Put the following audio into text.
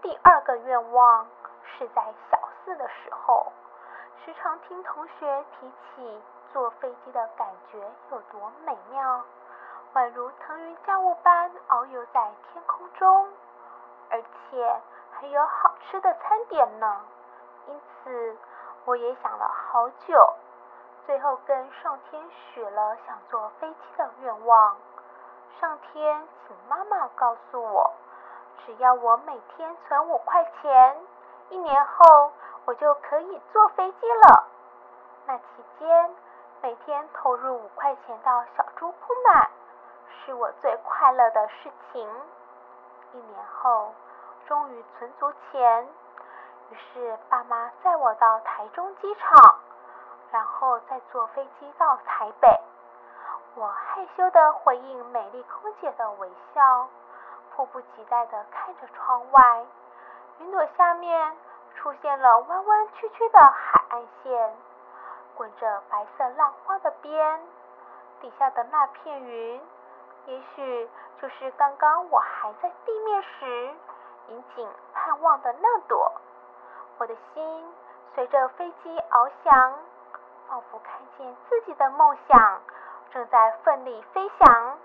第二个愿望是在小4的时候，时常听同学提起坐飞机的感觉有多美妙，宛如腾云驾雾般遨游在天空中，而且还有好吃的餐点呢。因此我也想了好久，最后跟上天许了想坐飞机的愿望。上天请妈妈告诉我，只要我每天存5块钱，1年后我就可以坐飞机了。那期间每天投入5块钱到小猪铺买，是我最快乐的事情。1年后终于存足钱，于是爸妈载我到台中机场，然后再坐飞机到台北。我害羞地回应美丽空姐的微笑，迫不及待地看着窗外，云朵下面出现了弯弯曲曲的海岸线，滚着白色浪花的边，底下的那片云，也许就是刚刚我还在地面时引颈盼望的那朵。我的心随着飞机翱翔，仿佛看见自己的梦想正在奋力飞翔。